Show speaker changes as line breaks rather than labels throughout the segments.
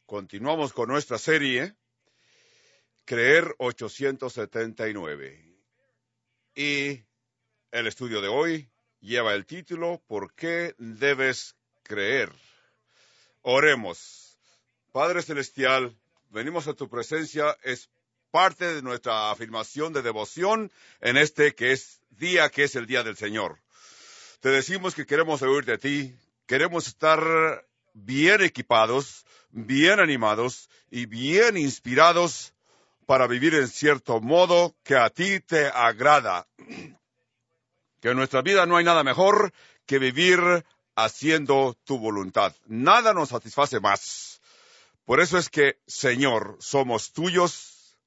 Continuamos con nuestra serie Creer 879. Y el estudio de hoy lleva el título ¿Por qué debes creer? Oremos. Padre Celestial, venimos a tu presencia, es parte de nuestra afirmación de devoción en este que es el día del Señor. Te decimos que queremos oír de ti, queremos estar bien equipados, bien animados y bien inspirados para vivir en cierto modo que a ti te agrada. Que en nuestra vida no hay nada mejor que vivir haciendo tu voluntad. Nada nos satisface más. Por eso es que, Señor, somos tuyos.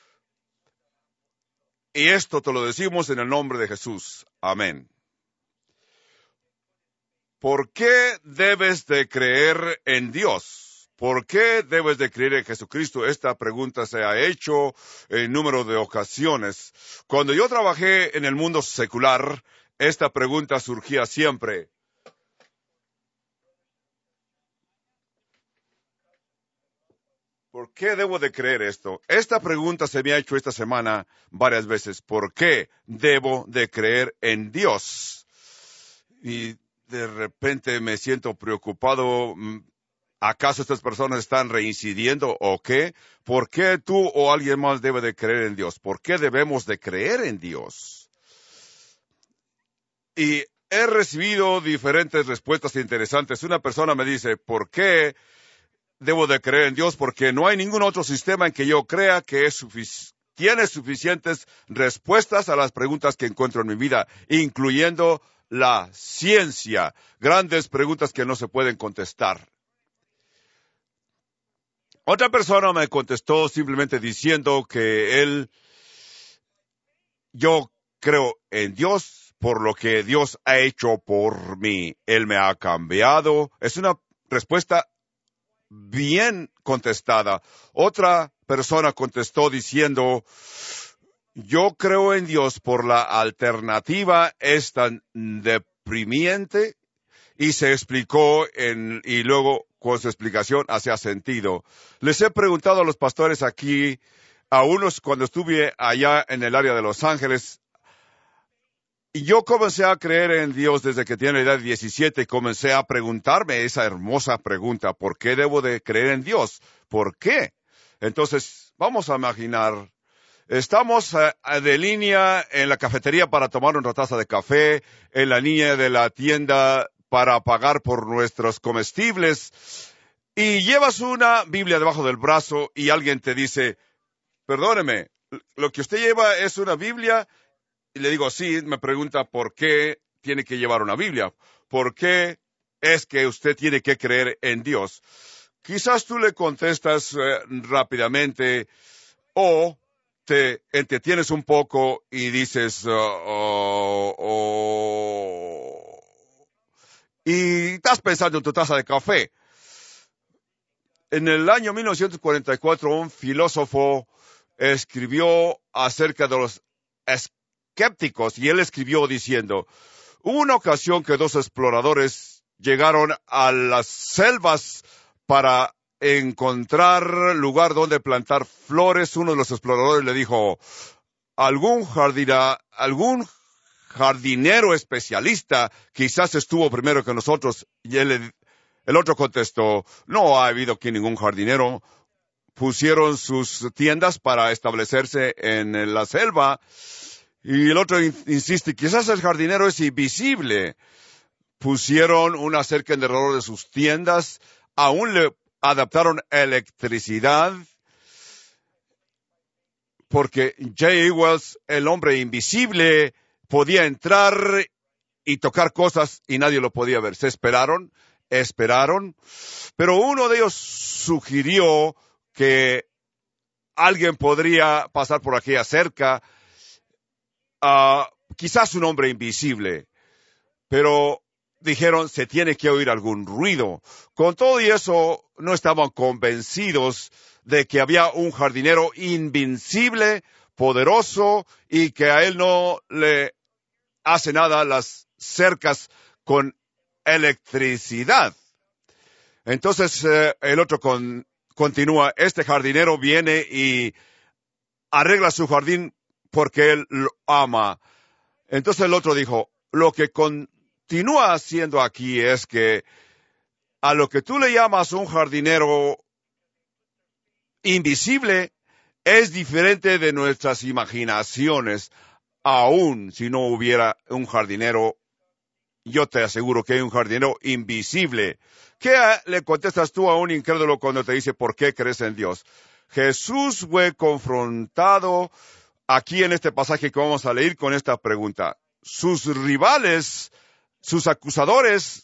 Y esto te lo decimos en el nombre de Jesús. Amén. ¿Por qué debes de creer en Dios? ¿Por qué debes de creer en Jesucristo? Esta pregunta se ha hecho en número de ocasiones. Cuando yo trabajé en el mundo secular, esta pregunta surgía siempre. ¿Por qué debo de creer esto? Esta pregunta se me ha hecho esta semana varias veces. ¿Por qué debo de creer en Dios? Y de repente me siento preocupado. ¿Acaso estas personas están reincidiendo o qué? ¿Por qué tú o alguien más debe de creer en Dios? ¿Por qué debemos de creer en Dios? Y he recibido diferentes respuestas interesantes. Una persona me dice, ¿por qué debo de creer en Dios? Porque no hay ningún otro sistema en que yo crea que tiene suficientes respuestas a las preguntas que encuentro en mi vida, incluyendo la ciencia. Grandes preguntas que no se pueden contestar. Otra persona me contestó simplemente diciendo que yo creo en Dios por lo que Dios ha hecho por mí. Él me ha cambiado. Es una respuesta bien contestada. Otra persona contestó diciendo, yo creo en Dios por la alternativa es tan deprimente, y se explicó y luego con su explicación hacía sentido. Les he preguntado a los pastores aquí, a unos cuando estuve allá en el área de Los Ángeles, y yo comencé a creer en Dios desde que tenía la edad de 17 y comencé a preguntarme esa hermosa pregunta, ¿por qué debo de creer en Dios? ¿Por qué? Entonces, vamos a imaginar, estamos de línea en la cafetería para tomar una taza de café, en la línea de la tienda para pagar por nuestros comestibles, y llevas una Biblia debajo del brazo y alguien te dice, perdóneme, lo que usted lleva es una Biblia. Y le digo, sí, me pregunta por qué tiene que llevar una Biblia. ¿Por qué es que usted tiene que creer en Dios? Quizás tú le contestas rápidamente o te entretienes un poco y dices, y estás pensando en tu taza de café. En el año 1944, un filósofo escribió acerca de los escépticos, y él escribió diciendo, hubo una ocasión que dos exploradores llegaron a las selvas para encontrar lugar donde plantar flores. Uno de los exploradores le dijo, algún jardinero especialista quizás estuvo primero que nosotros. Y el otro contestó, no ha habido aquí ningún jardinero. Pusieron sus tiendas para establecerse en la selva. Y el otro insiste, quizás el jardinero es invisible. Pusieron una cerca alrededor de sus tiendas, aún le adaptaron electricidad, porque J. Wells, el hombre invisible, podía entrar y tocar cosas y nadie lo podía ver. Se esperaron, pero uno de ellos sugirió que alguien podría pasar por aquella cerca, quizás un hombre invisible, pero dijeron, se tiene que oír algún ruido. Con todo y eso, no estaban convencidos de que había un jardinero invencible, poderoso, y que a él no le hace nada las cercas con electricidad. Entonces, el otro continúa, este jardinero viene y arregla su jardín porque él lo ama. Entonces el otro dijo, lo que continúa haciendo aquí es que a lo que tú le llamas un jardinero invisible es diferente de nuestras imaginaciones. Aún si no hubiera un jardinero, yo te aseguro que hay un jardinero invisible. ¿Qué le contestas tú a un incrédulo cuando te dice por qué crees en Dios? Jesús fue confrontado aquí en este pasaje que vamos a leer con esta pregunta. Sus rivales, sus acusadores,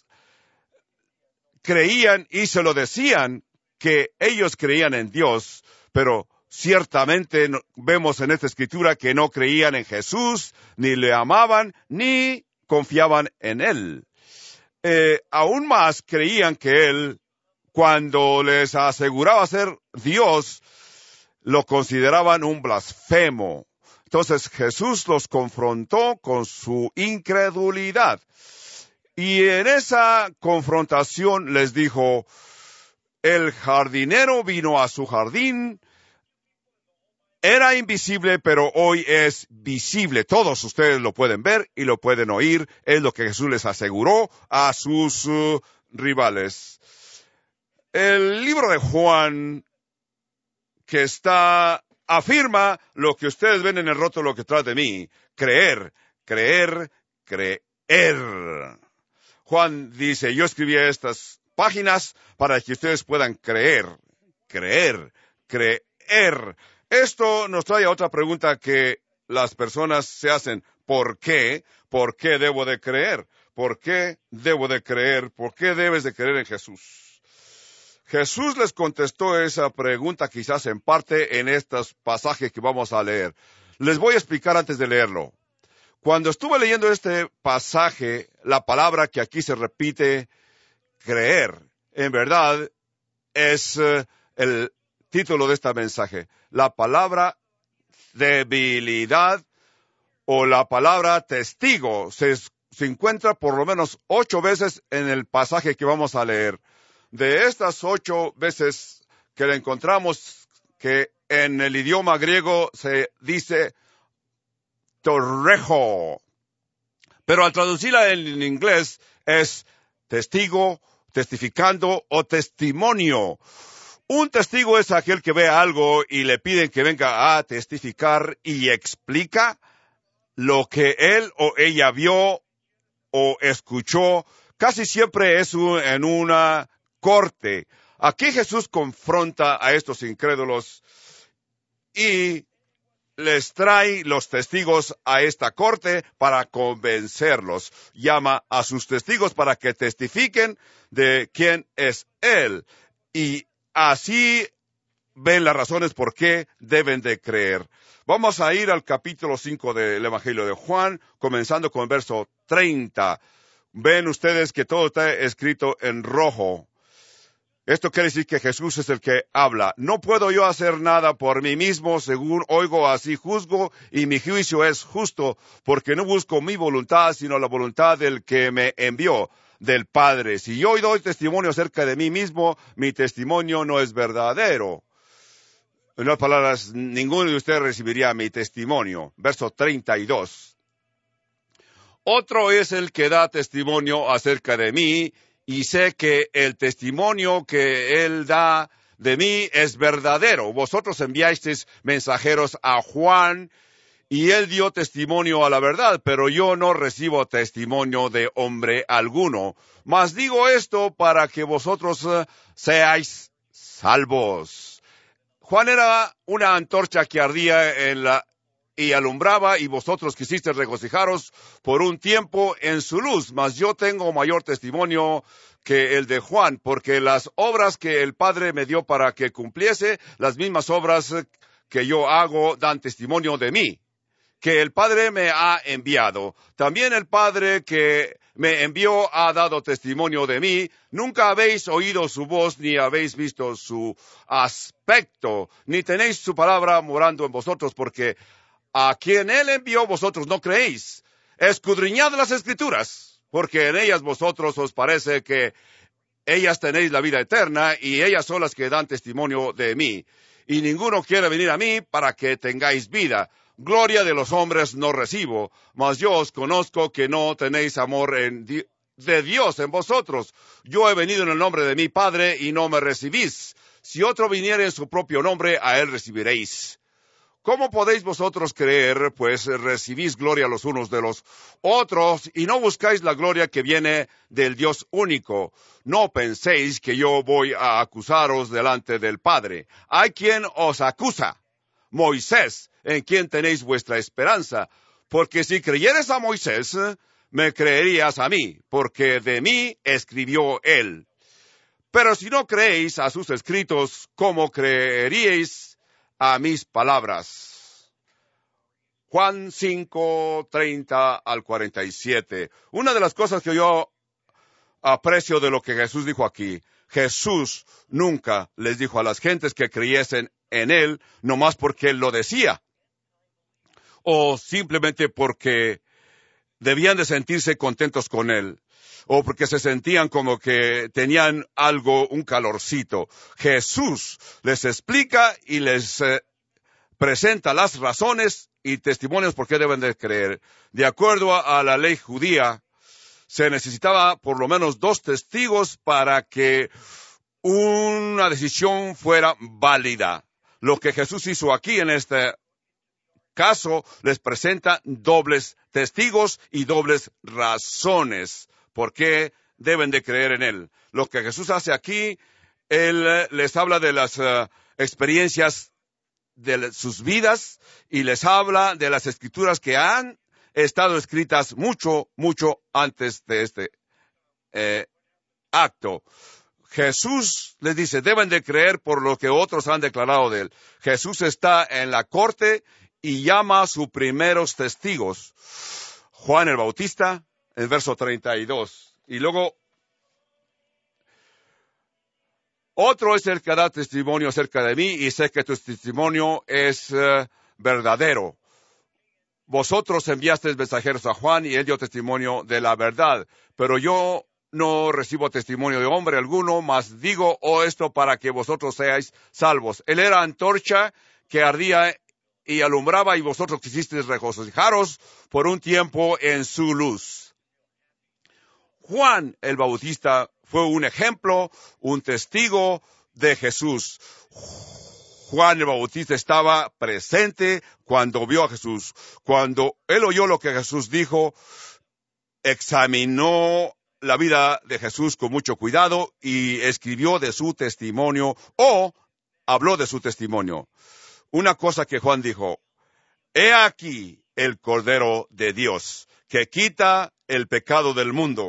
creían y se lo decían que ellos creían en Dios, pero ciertamente vemos en esta escritura que no creían en Jesús, ni le amaban, ni confiaban en Él. Aún más creían que Él, cuando les aseguraba ser Dios, lo consideraban un blasfemo. Entonces Jesús los confrontó con su incredulidad. Y en esa confrontación les dijo, el jardinero vino a su jardín, era invisible, pero hoy es visible. Todos ustedes lo pueden ver y lo pueden oír. Es lo que Jesús les aseguró a sus rivales. El libro de Juan, que afirma lo que ustedes ven en el rótulo que trae de mí. Creer, creer, creer. Juan dice, yo escribí estas páginas para que ustedes puedan creer, creer, creer. Esto nos trae a otra pregunta que las personas se hacen. ¿Por qué? ¿Por qué debo de creer? ¿Por qué debo de creer? ¿Por qué debes de creer en Jesús? Jesús les contestó esa pregunta quizás en parte en estos pasajes que vamos a leer. Les voy a explicar antes de leerlo. Cuando estuve leyendo este pasaje, la palabra que aquí se repite, creer, en verdad es el título de este mensaje. La palabra debilidad o la palabra testigo se encuentra por lo menos 8 veces en el pasaje que vamos a leer. De estas 8 veces que la encontramos, que en el idioma griego se dice torrejo, pero al traducirla en inglés es testigo, testificando o testimonio. Un testigo es aquel que ve algo y le piden que venga a testificar y explica lo que él o ella vio o escuchó. Casi siempre es en una corte. Aquí Jesús confronta a estos incrédulos y les trae los testigos a esta corte para convencerlos. Llama a sus testigos para que testifiquen de quién es Él. Y así ven las razones por qué deben de creer. Vamos a ir al capítulo 5 del Evangelio de Juan, comenzando con el verso 30. Ven ustedes que todo está escrito en rojo. Esto quiere decir que Jesús es el que habla. No puedo yo hacer nada por mí mismo, según oigo así juzgo, y mi juicio es justo, porque no busco mi voluntad, sino la voluntad del que me envió, del Padre. Si yo doy testimonio acerca de mí mismo, mi testimonio no es verdadero. En otras palabras, ninguno de ustedes recibiría mi testimonio. Verso 32. Otro es el que da testimonio acerca de mí, y sé que el testimonio que él da de mí es verdadero. Vosotros enviasteis mensajeros a Juan, y él dio testimonio a la verdad, pero yo no recibo testimonio de hombre alguno. Mas digo esto para que vosotros seáis salvos. Juan era una antorcha que ardía y alumbraba, y vosotros quisisteis regocijaros por un tiempo en su luz. Mas yo tengo mayor testimonio que el de Juan, porque las obras que el Padre me dio para que cumpliese, las mismas obras que yo hago dan testimonio de mí, que el Padre me ha enviado. También el Padre que me envió ha dado testimonio de mí. Nunca habéis oído su voz, ni habéis visto su aspecto, ni tenéis su palabra morando en vosotros, porque a quien él envió vosotros no creéis. Escudriñad las Escrituras, porque en ellas vosotros os parece que ellas tenéis la vida eterna, y ellas son las que dan testimonio de mí. Y ninguno quiere venir a mí para que tengáis vida. Gloria de los hombres no recibo, mas yo os conozco que no tenéis amor de Dios en vosotros. Yo he venido en el nombre de mi Padre, y no me recibís. Si otro viniere en su propio nombre, a él recibiréis. ¿Cómo podéis vosotros creer, pues recibís gloria los unos de los otros, y no buscáis la gloria que viene del Dios único? No penséis que yo voy a acusaros delante del Padre. Hay quien os acusa, Moisés, en quien tenéis vuestra esperanza. Porque si creyeres a Moisés, me creerías a mí, porque de mí escribió él. Pero si no creéis a sus escritos, ¿cómo creeríais a mis palabras? Juan 5, 30 al 47. Una de las cosas que yo aprecio de lo que Jesús dijo aquí, Jesús nunca les dijo a las gentes que creyesen en él, nomás porque él lo decía, o simplemente porque debían de sentirse contentos con él, o porque se sentían como que tenían algo, un calorcito. Jesús les explica y les presenta las razones y testimonios por qué deben de creer. De acuerdo a la ley judía, se necesitaba por lo menos 2 testigos para que una decisión fuera válida. Lo que Jesús hizo aquí en este caso, les presenta dobles testigos y dobles razones por qué deben de creer en él. Lo que Jesús hace aquí, él les habla de las experiencias de sus vidas, y les habla de las escrituras que han estado escritas mucho antes de este acto. Jesús les dice, deben de creer por lo que otros han declarado de él. Jesús está en la corte y llama a sus primeros testigos. Juan el Bautista, el verso 32. Y luego, otro es el que da testimonio acerca de mí, y sé que tu testimonio es verdadero. Vosotros enviasteis mensajeros a Juan, y él dio testimonio de la verdad. Pero yo no recibo testimonio de hombre alguno, mas digo esto para que vosotros seáis salvos. Él era antorcha que ardía y alumbraba, y vosotros quisisteis regocijaros por un tiempo en su luz. Juan el Bautista fue un ejemplo, un testigo de Jesús. Juan el Bautista estaba presente cuando vio a Jesús. Cuando él oyó lo que Jesús dijo, examinó la vida de Jesús con mucho cuidado y escribió de su testimonio, o habló de su testimonio. Una cosa que Juan dijo: he aquí el Cordero de Dios, que quita el pecado del mundo.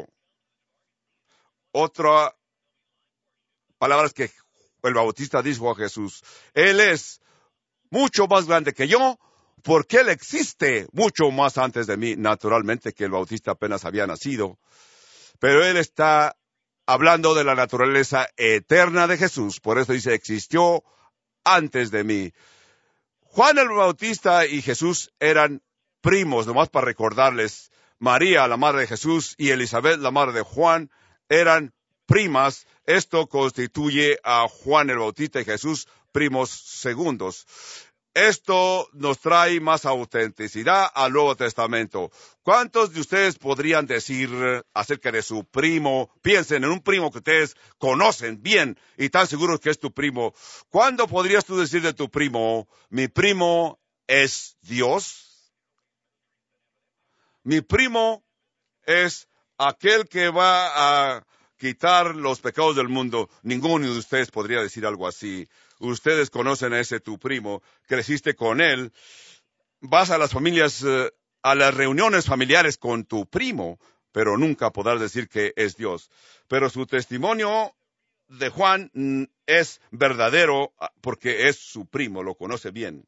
Otra palabra que el Bautista dijo a Jesús: él es mucho más grande que yo, porque él existe mucho más antes de mí. Naturalmente que el Bautista apenas había nacido, pero él está hablando de la naturaleza eterna de Jesús. Por eso dice, existió antes de mí. Juan el Bautista y Jesús eran primos, nomás para recordarles. María, la madre de Jesús, y Elizabeth, la madre de Juan, eran primas. Esto constituye a Juan el Bautista y Jesús primos segundos. Esto nos trae más autenticidad al Nuevo Testamento. ¿Cuántos de ustedes podrían decir acerca de su primo? Piensen en un primo que ustedes conocen bien y están seguros que es tu primo. ¿Cuándo podrías tú decir de tu primo: mi primo es Dios? Mi primo es aquel que va a quitar los pecados del mundo. Ninguno de ustedes podría decir algo así. Ustedes conocen a ese tu primo, creciste con él, vas a las familias, a las reuniones familiares con tu primo, pero nunca podrás decir que es Dios. Pero su testimonio de Juan es verdadero porque es su primo, lo conoce bien.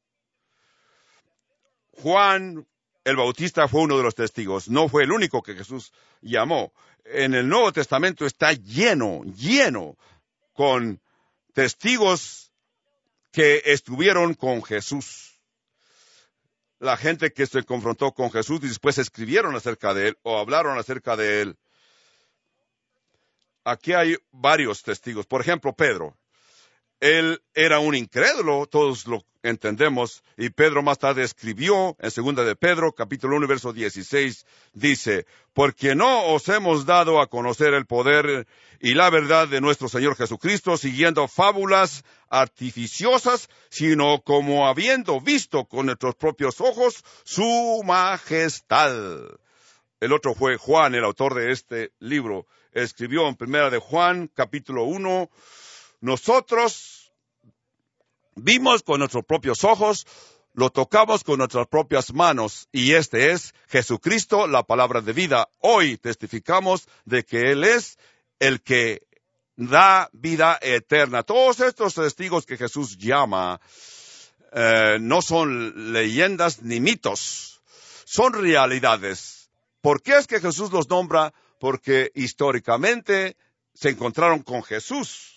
Juan el Bautista fue uno de los testigos, no fue el único que Jesús llamó. En el Nuevo Testamento está lleno con testigos que estuvieron con Jesús. La gente que se confrontó con Jesús y después escribieron acerca de él o hablaron acerca de él. aquí hay varios testigos. Por ejemplo, Pedro. Él era un incrédulo, todos lo entendemos, y Pedro más tarde escribió en 2 de Pedro, capítulo 1, verso 16, dice, porque no os hemos dado a conocer el poder y la verdad de nuestro Señor Jesucristo, siguiendo fábulas artificiosas, sino como habiendo visto con nuestros propios ojos su majestad. El otro fue Juan, el autor de este libro, escribió en 1 de Juan, capítulo 1, nosotros vimos con nuestros propios ojos, lo tocamos con nuestras propias manos, y este es Jesucristo, la palabra de vida. Hoy testificamos de que Él es el que da vida eterna. Todos estos testigos que Jesús llama no son leyendas ni mitos, son realidades. ¿Por qué es que Jesús los nombra? Porque históricamente se encontraron con Jesús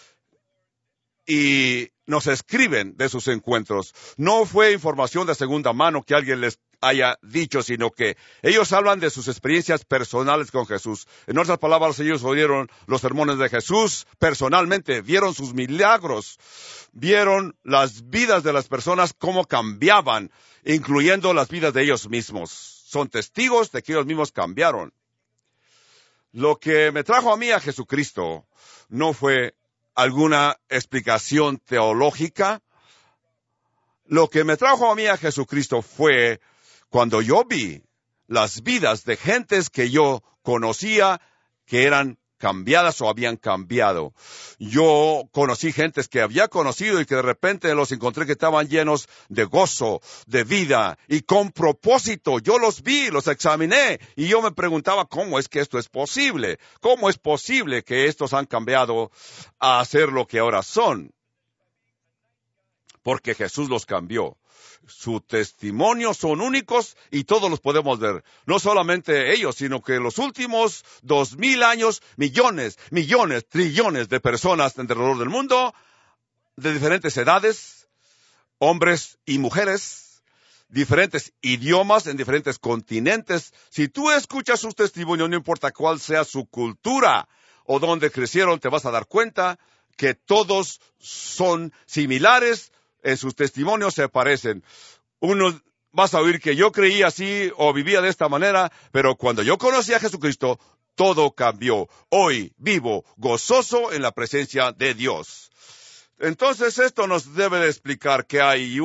y nos escriben de sus encuentros. No fue información de segunda mano que alguien les haya dicho, sino que ellos hablan de sus experiencias personales con Jesús. En otras palabras, ellos oyeron los sermones de Jesús personalmente, vieron sus milagros, vieron las vidas de las personas, cómo cambiaban, incluyendo las vidas de ellos mismos. Son testigos de que ellos mismos cambiaron. Lo que me trajo a mí a Jesucristo no fue alguna explicación teológica. Lo que me trajo a mí a Jesucristo fue cuando yo vi las vidas de gentes que yo conocía que eran cambiadas o habían cambiado. Yo conocí gentes que había conocido y que de repente los encontré que estaban llenos de gozo, de vida y con propósito. Yo los vi, los examiné y yo me preguntaba cómo es que esto es posible. ¿Cómo es posible que estos han cambiado a ser lo que ahora son? Porque Jesús los cambió. Su testimonio son únicos y todos los podemos ver. No solamente ellos, sino que los últimos 2000 años, millones, trillones de personas alrededor del mundo, de diferentes edades, hombres y mujeres, diferentes idiomas en diferentes continentes. Si tú escuchas sus testimonios, no importa cuál sea su cultura o dónde crecieron, te vas a dar cuenta que todos son similares. En sus testimonios se parecen. Uno vas a oír que yo creía así o vivía de esta manera, pero cuando yo conocí a Jesucristo, todo cambió. Hoy vivo gozoso en la presencia de Dios. Entonces esto nos debe de explicar que hay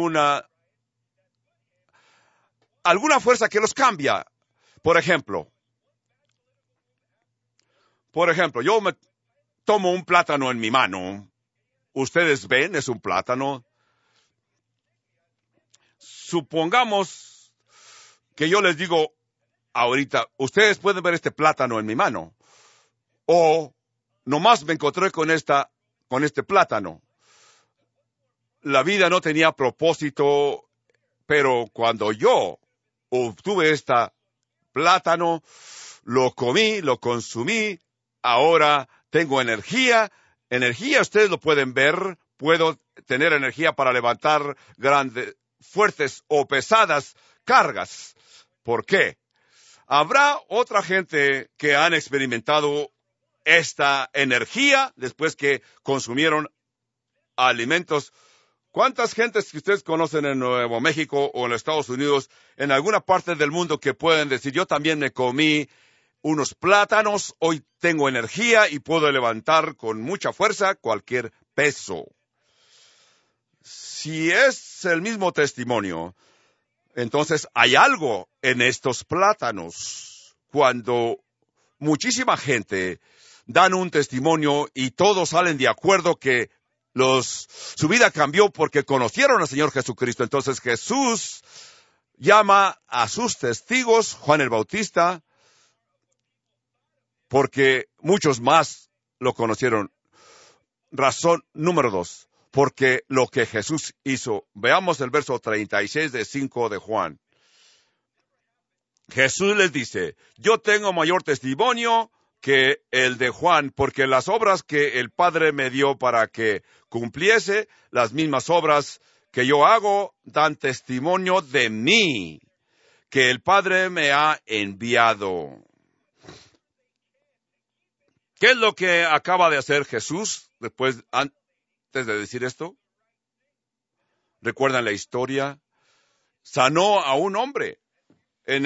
alguna fuerza que los cambia. Por ejemplo, yo me tomo un plátano en mi mano. Ustedes ven, es un plátano. Supongamos que yo les digo ahorita, ustedes pueden ver este plátano en mi mano. O nomás me encontré con este plátano. La vida no tenía propósito, pero cuando yo obtuve este plátano, lo comí, lo consumí, ahora tengo energía. Energía, ustedes lo pueden ver, puedo tener energía para levantar grandes, fuertes o pesadas cargas. ¿Por qué? Habrá otra gente que han experimentado esta energía después que consumieron alimentos. ¿Cuántas gentes que ustedes conocen en Nuevo México o en los Estados Unidos, en alguna parte del mundo, que pueden decir, yo también me comí unos plátanos, hoy tengo energía y puedo levantar con mucha fuerza cualquier peso? Si es el mismo testimonio, entonces hay algo en estos plátanos. Cuando muchísima gente dan un testimonio y todos salen de acuerdo que su vida cambió porque conocieron al Señor Jesucristo. Entonces Jesús llama a sus testigos, Juan el Bautista, porque muchos más lo conocieron. Razón número 2, porque lo que Jesús hizo. Veamos el verso 36 de 5 de Juan. Jesús les dice, yo tengo mayor testimonio que el de Juan, porque las obras que el Padre me dio para que cumpliese, las mismas obras que yo hago, dan testimonio de mí, que el Padre me ha enviado. ¿Qué es lo que acaba de hacer Jesús antes de decir esto? ¿Recuerdan la historia? Sanó a un hombre en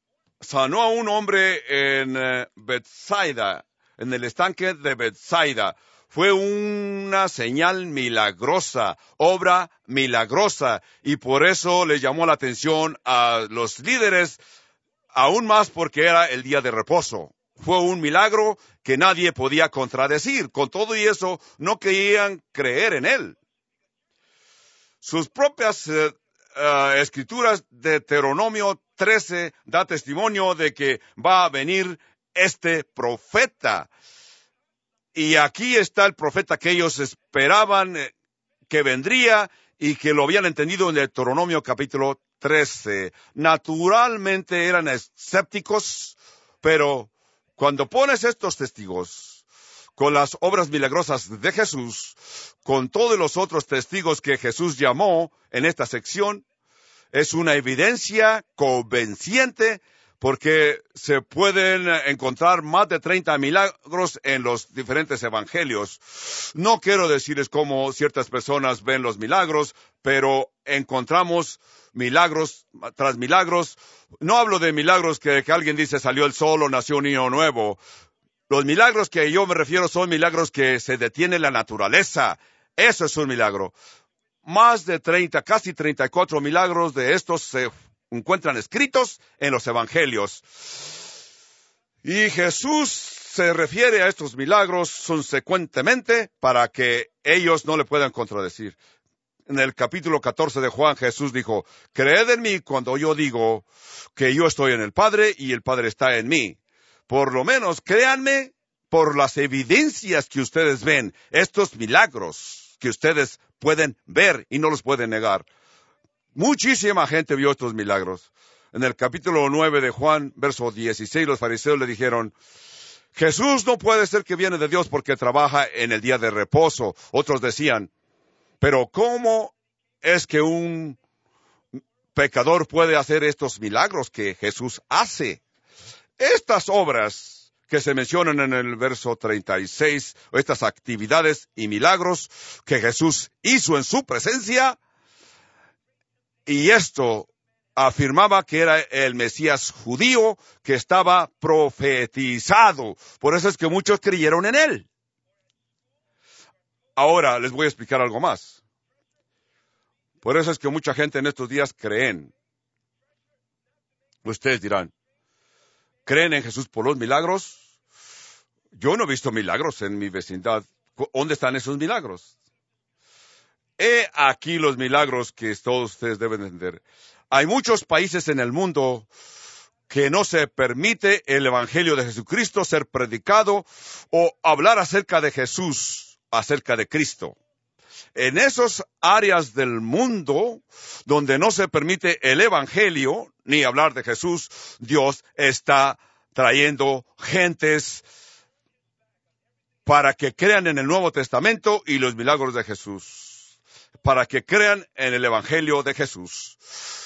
Bethsaida, en el estanque de Bethsaida. Fue una señal milagrosa, obra milagrosa, y por eso le llamó la atención a los líderes, aún más porque era el día de reposo. Fue un milagro que nadie podía contradecir. Con todo y eso, no querían creer en él. Sus propias escrituras de Deuteronomio 13 da testimonio de que va a venir este profeta. Y aquí está el profeta que ellos esperaban que vendría y que lo habían entendido en Deuteronomio capítulo 13. Naturalmente eran escépticos, pero cuando pones estos testigos con las obras milagrosas de Jesús, con todos los otros testigos que Jesús llamó en esta sección, es una evidencia convincente porque se pueden encontrar más de 30 milagros en los diferentes evangelios. No quiero decirles cómo ciertas personas ven los milagros, pero encontramos milagros tras milagros. No hablo de milagros que alguien dice salió el sol o nació un niño nuevo. Los milagros que yo me refiero son milagros que se detiene la naturaleza. Eso es un milagro. Más de 30, casi 34 milagros de estos se encuentran escritos en los evangelios. Y Jesús se refiere a estos milagros subsecuentemente para que ellos no le puedan contradecir. En el capítulo 14 de Juan, Jesús dijo, creed en mí cuando yo digo que yo estoy en el Padre y el Padre está en mí. Por lo menos créanme por las evidencias que ustedes ven, estos milagros que ustedes pueden ver y no los pueden negar. Muchísima gente vio estos milagros. En el capítulo 9 de Juan, verso 16, los fariseos le dijeron, Jesús no puede ser que viene de Dios porque trabaja en el día de reposo. Otros decían, pero ¿cómo es que un pecador puede hacer estos milagros que Jesús hace? Estas obras que se mencionan en el verso 36, estas actividades y milagros que Jesús hizo en su presencia, y esto afirmaba que era el Mesías judío que estaba profetizado. Por eso es que muchos creyeron en él. Ahora les voy a explicar algo más. Por eso es que mucha gente en estos días creen. Ustedes dirán, ¿creen en Jesús por los milagros? Yo no he visto milagros en mi vecindad. ¿Dónde están esos milagros? He aquí los milagros que todos ustedes deben entender. Hay muchos países en el mundo que no se permite el Evangelio de Jesucristo ser predicado o hablar acerca de Jesús, acerca de Cristo. En esas áreas del mundo donde no se permite el Evangelio ni hablar de Jesús, Dios está trayendo gentes para que crean en el Nuevo Testamento y los milagros de Jesús, para que crean en el Evangelio de Jesús.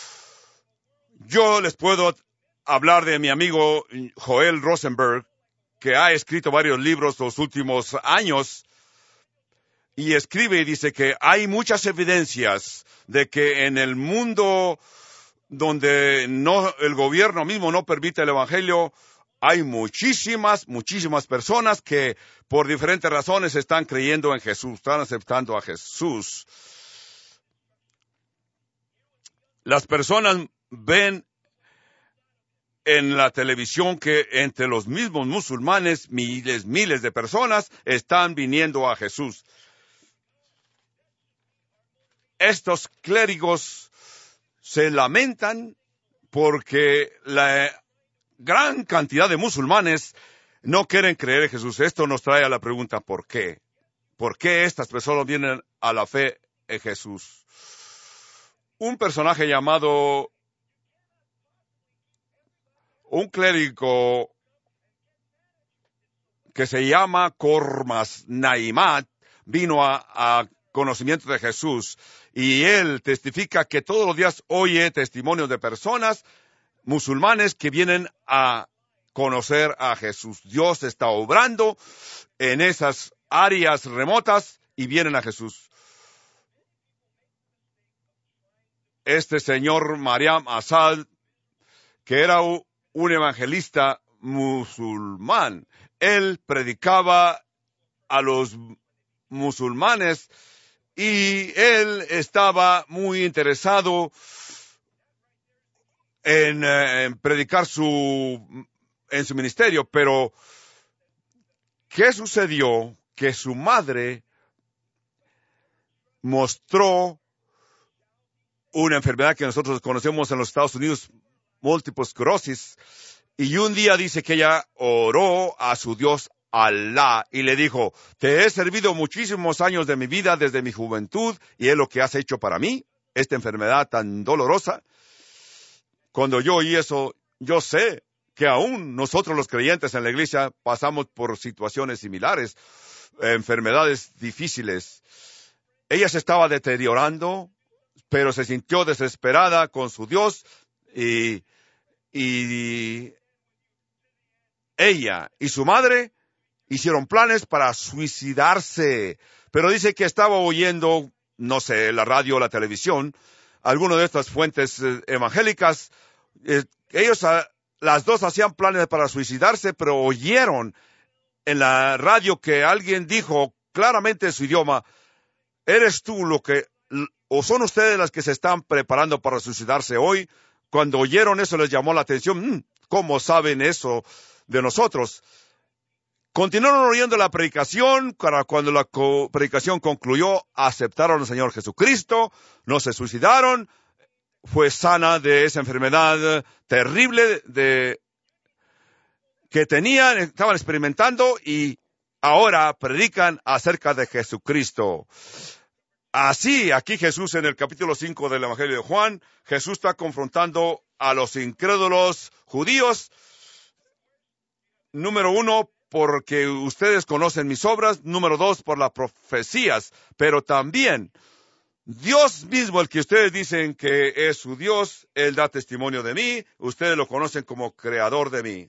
Yo les puedo hablar de mi amigo Joel Rosenberg, que ha escrito varios libros los últimos años, y escribe y dice que hay muchas evidencias de que en el mundo donde el gobierno mismo no permite el Evangelio, hay muchísimas personas que por diferentes razones están creyendo en Jesús, están aceptando a Jesús. Las personas ven en la televisión que entre los mismos musulmanes, miles de personas están viniendo a Jesús. Estos clérigos se lamentan porque la gran cantidad de musulmanes no quieren creer en Jesús. Esto nos trae a la pregunta, ¿por qué? ¿Por qué estas personas vienen a la fe en Jesús? Un personaje llamado, un clérigo que se llama Cormas Naimat, vino a conocimiento de Jesús, y él testifica que todos los días oye testimonios de personas musulmanes que vienen a conocer a Jesús. Dios está obrando en esas áreas remotas y vienen a Jesús. Este señor Mariam Assad, que era un evangelista musulmán, él predicaba a los musulmanes y él estaba muy interesado en predicar en su ministerio, pero ¿qué sucedió? Que su madre mostró una enfermedad que nosotros conocemos en los Estados Unidos, múltiple esclerosis, y un día dice que ella oró a su Dios Alá y le dijo: te he servido muchísimos años de mi vida desde mi juventud y es lo que has hecho para mí, esta enfermedad tan dolorosa. Cuando yo oí eso, yo sé que aún nosotros los creyentes en la iglesia pasamos por situaciones similares, enfermedades difíciles. Ella se estaba deteriorando, pero se sintió desesperada con su Dios y ella y su madre hicieron planes para suicidarse. Pero dice que estaba oyendo, no sé, la radio o la televisión, alguna de estas fuentes evangélicas. Las dos hacían planes para suicidarse, pero oyeron en la radio que alguien dijo claramente en su idioma: ¿eres tú o son ustedes las que se están preparando para suicidarse hoy? Cuando oyeron eso les llamó la atención. ¿Cómo saben eso de nosotros? Continuaron oyendo la predicación. Cuando la predicación concluyó, aceptaron al Señor Jesucristo, no se suicidaron, fue sana de esa enfermedad terrible que estaban experimentando, y ahora predican acerca de Jesucristo. Así, aquí Jesús en el capítulo 5 del Evangelio de Juan, Jesús está confrontando a los incrédulos judíos. Número 1, porque ustedes conocen mis obras. Número 2, por las profecías. Pero también, Dios mismo, el que ustedes dicen que es su Dios, Él da testimonio de mí. Ustedes lo conocen como creador de mí.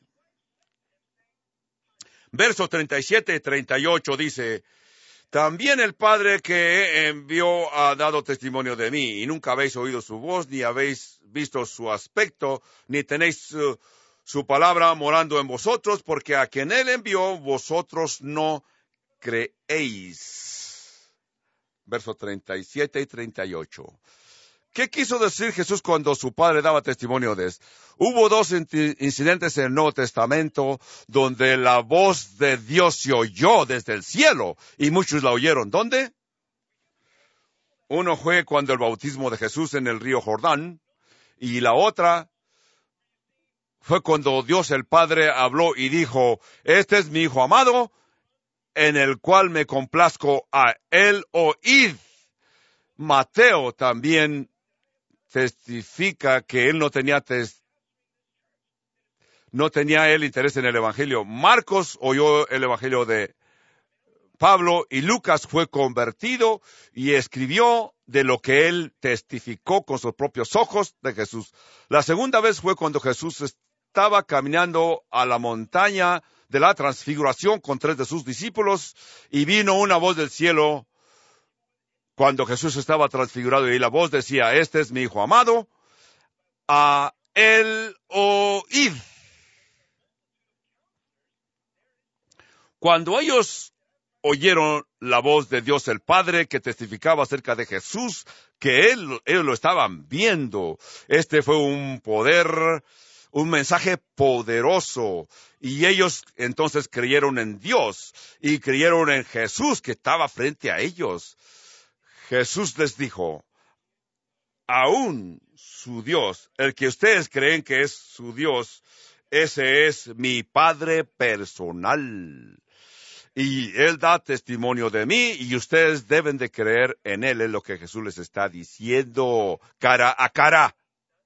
Versos 37 y 38 dice: también el Padre que envió ha dado testimonio de mí, y nunca habéis oído su voz, ni habéis visto su aspecto, ni tenéis su palabra morando en vosotros, porque a quien Él envió, vosotros no creéis. Versos 37 y 38. ¿Qué quiso decir Jesús cuando su Padre daba testimonio de esto? Hubo dos incidentes en el Nuevo Testamento donde la voz de Dios se oyó desde el cielo y muchos la oyeron. ¿Dónde? Uno fue cuando el bautismo de Jesús en el río Jordán, y la otra fue cuando Dios el Padre habló y dijo: este es mi Hijo amado, en el cual me complazco, a él oíd. Mateo también testifica que él no tenía él interés en el Evangelio. Marcos oyó el Evangelio de Pablo, y Lucas fue convertido y escribió de lo que él testificó con sus propios ojos de Jesús. La segunda vez fue cuando Jesús estaba caminando a la montaña de la transfiguración con 3 de sus discípulos, y vino una voz del cielo cuando Jesús estaba transfigurado, y la voz decía: este es mi Hijo amado, a él oíd. Cuando ellos oyeron la voz de Dios el Padre que testificaba acerca de Jesús, que ellos lo estaban viendo, este fue un mensaje poderoso, y ellos entonces creyeron en Dios y creyeron en Jesús que estaba frente a ellos. Jesús les dijo: aún su Dios, el que ustedes creen que es su Dios, ese es mi Padre personal. Y Él da testimonio de mí, y ustedes deben de creer en Él, es lo que Jesús les está diciendo cara a cara.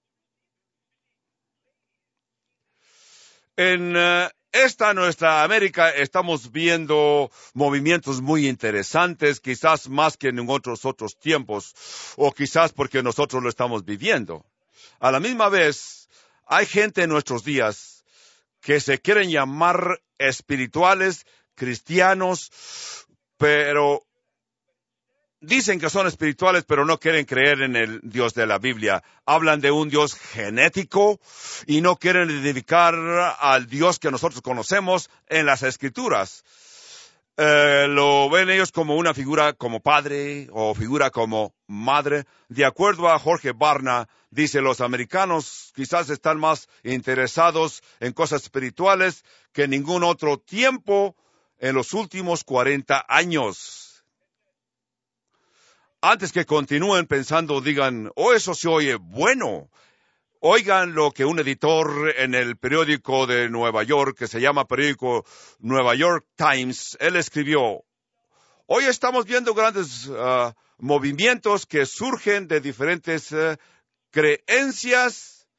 En esta nuestra América estamos viendo movimientos muy interesantes, quizás más que en otros tiempos, o quizás porque nosotros lo estamos viviendo. A la misma vez, hay gente en nuestros días que se quieren llamar espirituales, cristianos, pero dicen que son espirituales, pero no quieren creer en el Dios de la Biblia. Hablan de un Dios genético y no quieren identificar al Dios que nosotros conocemos en las Escrituras. Lo ven ellos como una figura como padre o figura como madre. De acuerdo a Jorge Barna, dice, los americanos quizás están más interesados en cosas espirituales que en ningún otro tiempo en los últimos 40 años. Antes que continúen pensando, digan, oh, eso se oye bueno. Oigan lo que un editor en el periódico de Nueva York, que se llama periódico Nueva York Times, él escribió, hoy estamos viendo grandes movimientos que surgen de diferentes creencias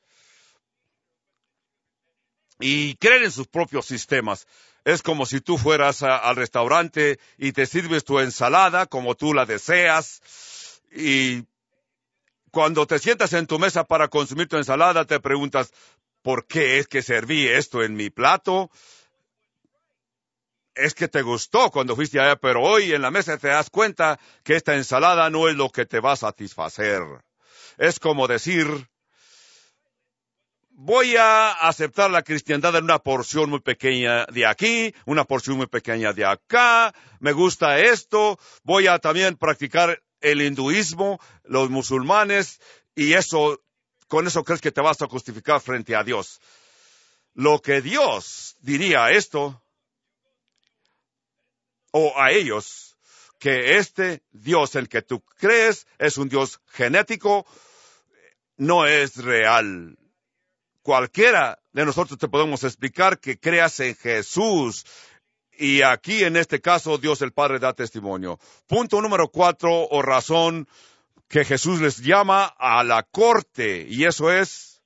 y creen en sus propios sistemas. Es como si tú fueras al restaurante y te sirves tu ensalada como tú la deseas, y cuando te sientas en tu mesa para consumir tu ensalada, te preguntas, ¿por qué es que serví esto en mi plato? Es que te gustó cuando fuiste allá, pero hoy en la mesa te das cuenta que esta ensalada no es lo que te va a satisfacer. Es como decir, voy a aceptar la cristiandad en una porción muy pequeña de aquí, una porción muy pequeña de acá, me gusta esto, voy a también practicar el hinduismo, los musulmanes, y con eso crees que te vas a justificar frente a Dios. Lo que Dios diría a esto, o a ellos, que este Dios en que tú crees es un Dios genético, no es real. Cualquiera de nosotros te podemos explicar que creas en Jesús. Y aquí, en este caso, Dios el Padre da testimonio. Punto número 4, o razón que Jesús les llama a la corte. Y eso es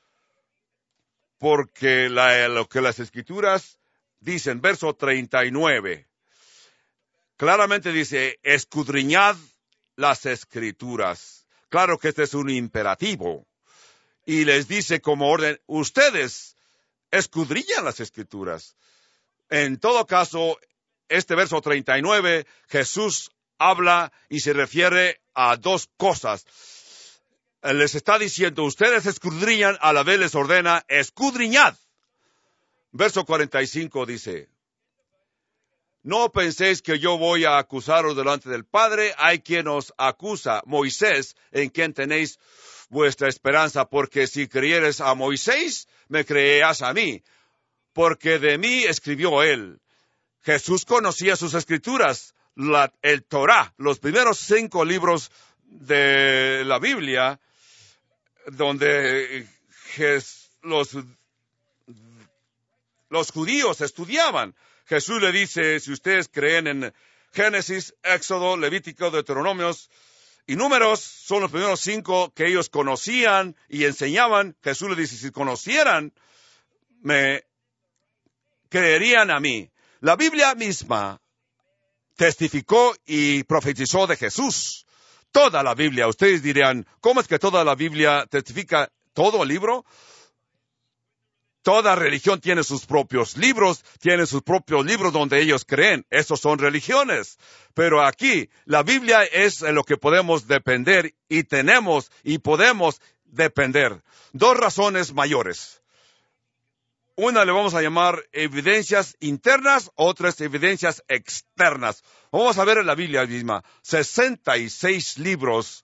porque lo que las Escrituras dicen, verso 39. Claramente dice, escudriñad las Escrituras. Claro que este es un imperativo. Y les dice como orden, ustedes escudriñan las Escrituras. En todo caso, este verso 39, Jesús habla y se refiere a dos cosas. Les está diciendo, ustedes escudriñan, a la vez les ordena, escudriñad. Verso 45 dice, no penséis que yo voy a acusaros delante del Padre, hay quien os acusa, Moisés, en quien tenéis vuestra esperanza, porque si creyeres a Moisés, me creerás a mí, porque de mí escribió él. Jesús conocía sus Escrituras, el Torá, los primeros 5 libros de la Biblia, donde los judíos estudiaban. Jesús le dice, si ustedes creen en Génesis, Éxodo, Levítico, Deuteronomios y Números, son los primeros 5 que ellos conocían y enseñaban. Jesús le dice, si conocieran, me creerían a mí. La Biblia misma testificó y profetizó de Jesús. Toda la Biblia. Ustedes dirán, ¿cómo es que toda la Biblia testifica todo el libro? Toda religión tiene sus propios libros donde ellos creen. Esos son religiones. Pero aquí, la Biblia es en lo que podemos depender y tenemos y podemos depender. 2 razones mayores. Una le vamos a llamar evidencias internas, otras evidencias externas. Vamos a ver en la Biblia misma 66 libros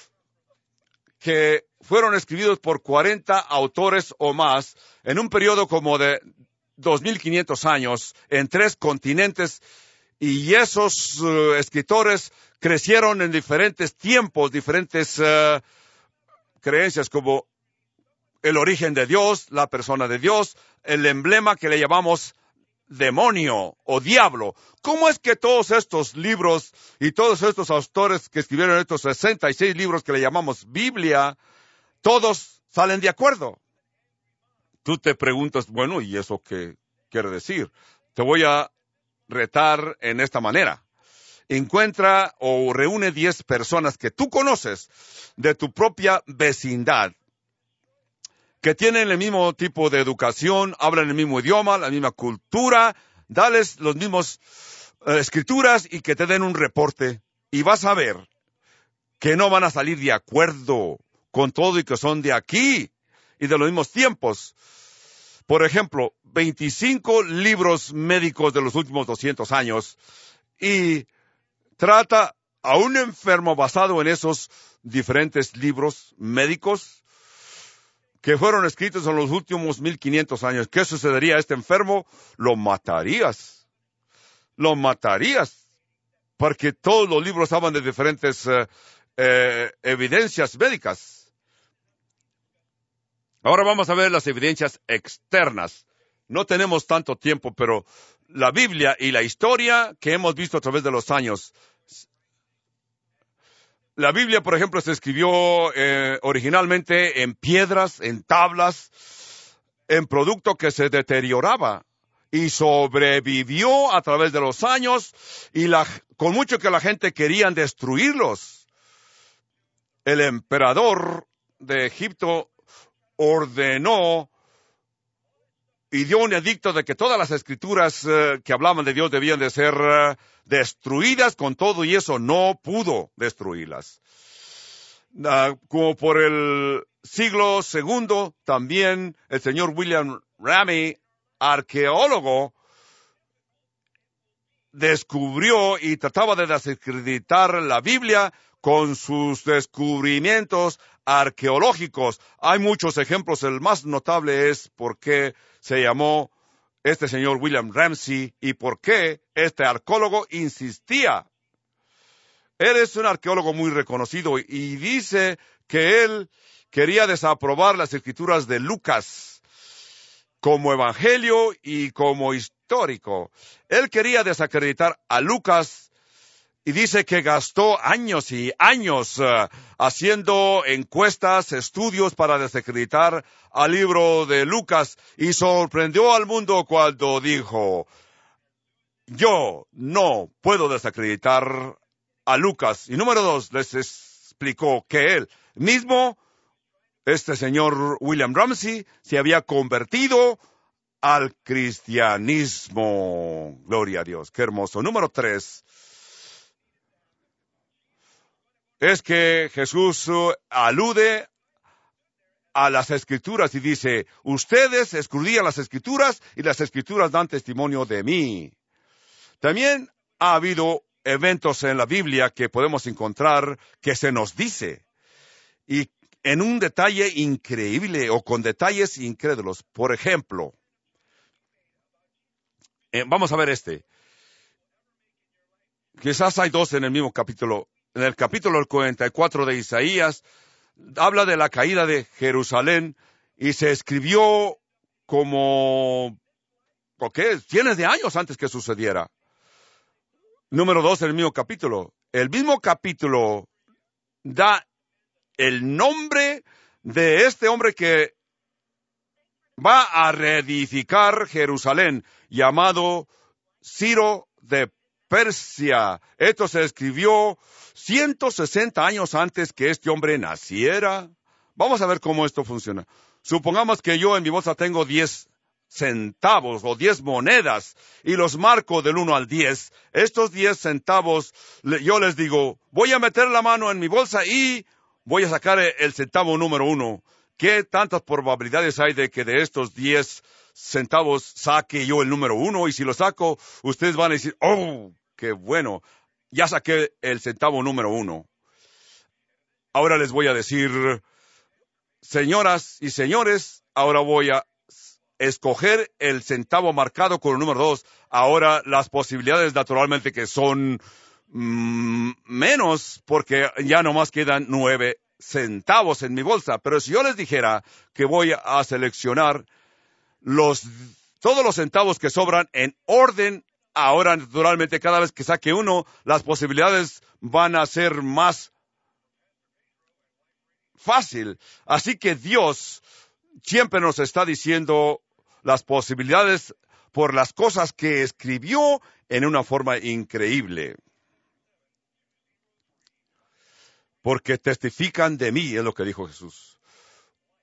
que fueron escritos por 40 autores o más en un periodo como de 2500 años en 3 continentes, y esos escritores crecieron en diferentes tiempos, diferentes creencias como el origen de Dios, la persona de Dios, el emblema que le llamamos demonio o diablo. ¿Cómo es que todos estos libros y todos estos autores que escribieron estos 66 libros que le llamamos Biblia, todos salen de acuerdo? Tú te preguntas, bueno, ¿y eso qué quiere decir? Te voy a retar en esta manera. Encuentra o reúne 10 personas que tú conoces de tu propia vecindad, que tienen el mismo tipo de educación, hablan el mismo idioma, la misma cultura, dales los mismos escrituras y que te den un reporte. Y vas a ver que no van a salir de acuerdo con todo y que son de aquí y de los mismos tiempos. Por ejemplo, 25 libros médicos de los últimos 200 años y trata a un enfermo basado en esos diferentes libros médicos que fueron escritos en los últimos 1500 años. ¿Qué sucedería a este enfermo? Lo matarías, porque todos los libros hablan de diferentes evidencias médicas. Ahora vamos a ver las evidencias externas. No tenemos tanto tiempo, pero la Biblia y la historia que hemos visto a través de los años. La Biblia, por ejemplo, se escribió originalmente en piedras, en tablas, en producto que se deterioraba y sobrevivió a través de los años y con mucho que la gente querían destruirlos. El emperador de Egipto ordenó y dio un edicto de que todas las escrituras que hablaban de Dios debían de ser destruidas, con todo y eso no pudo destruirlas. Como por el siglo II, también el señor William Ramey, arqueólogo, descubrió y trataba de desacreditar la Biblia con sus descubrimientos arqueológicos. Hay muchos ejemplos. El más notable es por qué se llamó este señor William Ramsey y por qué este arqueólogo insistía. Él es un arqueólogo muy reconocido y dice que él quería desaprobar las escrituras de Lucas como evangelio y como histórico. Él quería desacreditar a Lucas y dice que gastó años y años haciendo encuestas, estudios para desacreditar al libro de Lucas y sorprendió al mundo cuando dijo: yo no puedo desacreditar a Lucas. Y número 2, les explicó que él mismo, este señor William Ramsey, se había convertido al cristianismo. Gloria a Dios, qué hermoso. Número 3, es que Jesús alude a las Escrituras y dice: ustedes escudriñan las Escrituras y las Escrituras dan testimonio de mí. También ha habido eventos en la Biblia que podemos encontrar que se nos dice, y en un detalle increíble o con detalles incrédulos. Por ejemplo, vamos a ver quizás hay dos en el mismo capítulo. En el capítulo 44 de Isaías, habla de la caída de Jerusalén y se escribió como, cientos de años antes que sucediera. Número 2, en el mismo capítulo. El mismo capítulo da el nombre de este hombre que va a reedificar Jerusalén, llamado Ciro de Persia. Esto se escribió 160 años antes que este hombre naciera. Vamos a ver cómo esto funciona. Supongamos que yo en mi bolsa tengo 10 centavos o 10 monedas y los marco del 1 al 10. Estos 10 centavos, yo les digo, voy a meter la mano en mi bolsa y voy a sacar el centavo número 1. ¿Qué tantas probabilidades hay de que de estos 10 centavos saque yo el número 1? Y si lo saco, ustedes van a decir: ¡oh, qué bueno! Ya saqué el centavo número 1. Ahora les voy a decir, señoras y señores, ahora voy a escoger el centavo marcado con el número 2. Ahora las posibilidades naturalmente que son menos, porque ya nomás quedan 9 centavos en mi bolsa. Pero si yo les dijera que voy a seleccionar todos los centavos que sobran en orden, ahora naturalmente cada vez que saque uno, las posibilidades van a ser más fácil. Así que Dios siempre nos está diciendo las posibilidades por las cosas que escribió en una forma increíble. Porque testifican de mí, es lo que dijo Jesús.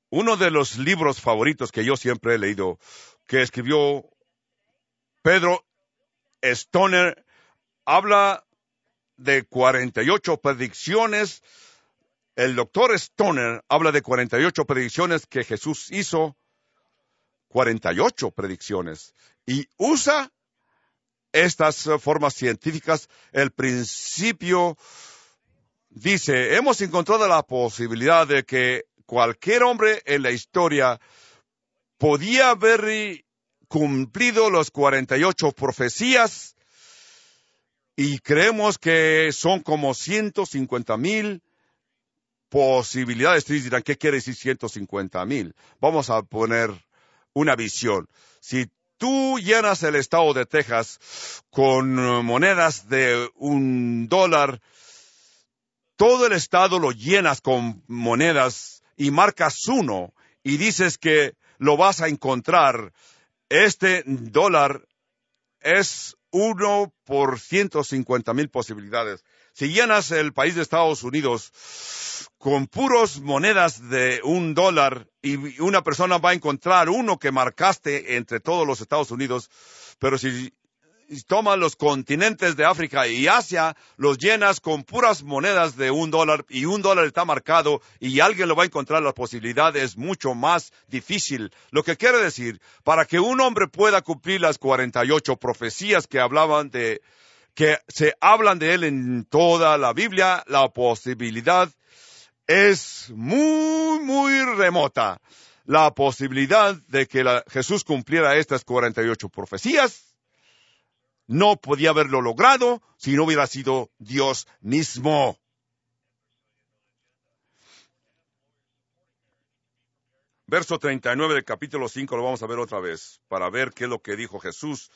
Uno de los libros favoritos que yo siempre he leído, que escribió Pedro Stoner, habla de 48 predicciones. El doctor Stoner habla de 48 predicciones que Jesús hizo, 48 predicciones, y usa estas formas científicas. El principio dice, hemos encontrado la posibilidad de que cualquier hombre en la historia podía haber cumplido los 48 profecías, y creemos que son como 150,000 posibilidades. Ustedes dirán, ¿qué quiere decir 150,000? Vamos a poner una visión. Si tú llenas el estado de Texas con monedas de $1, todo el estado lo llenas con monedas y marcas 1 y dices que lo vas a encontrar. Este dólar es 1 por 150,000 posibilidades. Si llenas el país de Estados Unidos con puros monedas de $1 y una persona va a encontrar uno que marcaste entre todos los Estados Unidos, pero si tomas los continentes de África y Asia, los llenas con puras monedas de $1 y $1 está marcado y alguien lo va a encontrar, la posibilidad es mucho más difícil. Lo que quiere decir, para que un hombre pueda cumplir las 48 profecías que se hablan de él en toda la Biblia, la posibilidad es muy, muy remota. La posibilidad de que Jesús cumpliera estas 48 profecías no podía haberlo logrado si no hubiera sido Dios mismo. Verso 39 del capítulo 5 lo vamos a ver otra vez, para ver qué es lo que dijo Jesús.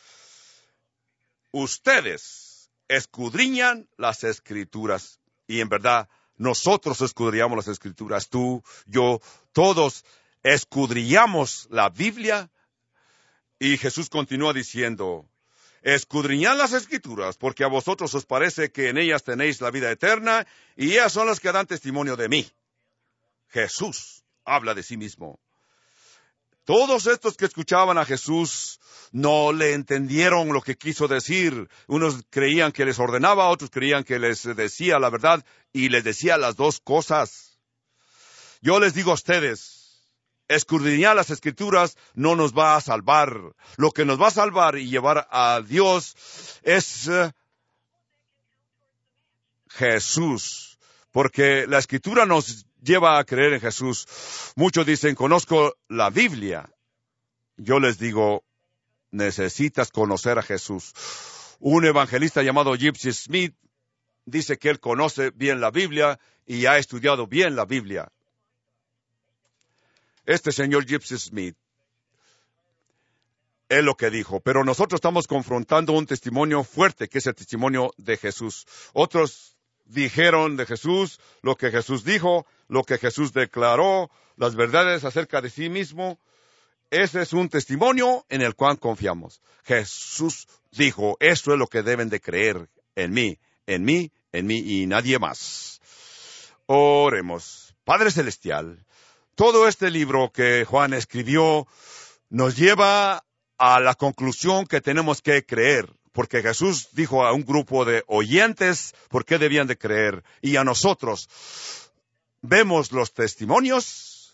Ustedes escudriñan las Escrituras, y en verdad nosotros escudriñamos las Escrituras, tú, yo, todos escudriñamos la Biblia. Y Jesús continúa diciendo, escudriñad las Escrituras, porque a vosotros os parece que en ellas tenéis la vida eterna, y ellas son las que dan testimonio de mí. Jesús habla de sí mismo. Todos estos que escuchaban a Jesús no le entendieron lo que quiso decir. Unos creían que les ordenaba, otros creían que les decía la verdad, y les decía las dos cosas. Yo les digo a ustedes, escudriñar las Escrituras no nos va a salvar. Lo que nos va a salvar y llevar a Dios es Jesús, porque la Escritura nos lleva a creer en Jesús. Muchos dicen, conozco la Biblia. Yo les digo, necesitas conocer a Jesús. Un evangelista llamado Gypsy Smith dice que él conoce bien la Biblia y ha estudiado bien la Biblia. Este señor Gypsy Smith es lo que dijo, pero nosotros estamos confrontando un testimonio fuerte, que es el testimonio de Jesús. Otros dijeron de Jesús lo que Jesús dijo, lo que Jesús declaró, las verdades acerca de sí mismo. Ese es un testimonio en el cual confiamos. Jesús dijo, esto es lo que deben de creer en mí, en mí, en mí y nadie más. Oremos. Padre Celestial, todo este libro que Juan escribió nos lleva a la conclusión que tenemos que creer, porque Jesús dijo a un grupo de oyentes por qué debían de creer, y a nosotros vemos los testimonios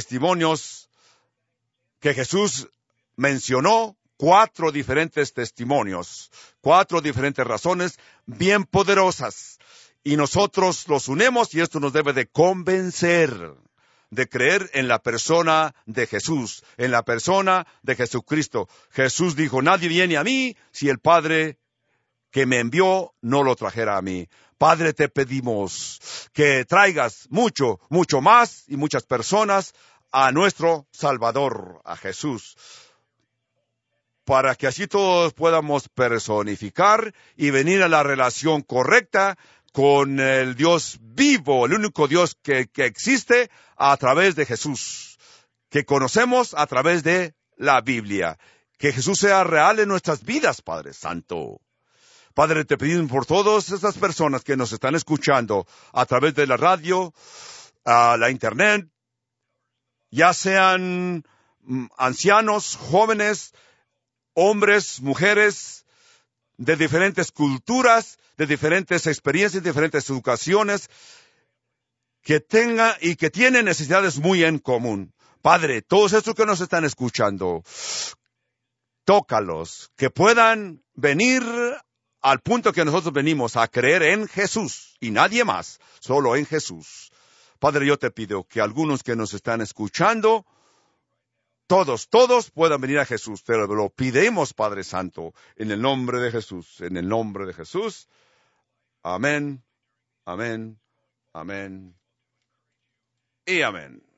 que Jesús mencionó, 4 diferentes testimonios, 4 diferentes razones bien poderosas, y nosotros los unimos y esto nos debe de convencer de creer en la persona de Jesús, en la persona de Jesucristo. Jesús dijo, nadie viene a mí si el Padre que me envió no lo trajera a mí. Padre, te pedimos que traigas mucho, mucho más y muchas personas a nuestro Salvador, a Jesús, para que así todos podamos personificar y venir a la relación correcta con el Dios vivo, el único Dios que existe a través de Jesús, que conocemos a través de la Biblia. Que Jesús sea real en nuestras vidas, Padre Santo. Padre, te pedimos por todas esas personas que nos están escuchando a través de la radio, a la internet ya sean ancianos, jóvenes, hombres, mujeres, de diferentes culturas, de diferentes experiencias, diferentes educaciones, que tengan y que tienen necesidades muy en común. Padre, todos estos que nos están escuchando, tócalos, que puedan venir al punto que nosotros venimos, a creer en Jesús y nadie más, solo en Jesús. Padre, yo te pido que algunos que nos están escuchando, todos puedan venir a Jesús. Te lo pedimos, Padre Santo, en el nombre de Jesús, en el nombre de Jesús. Amén, amén, amén y amén.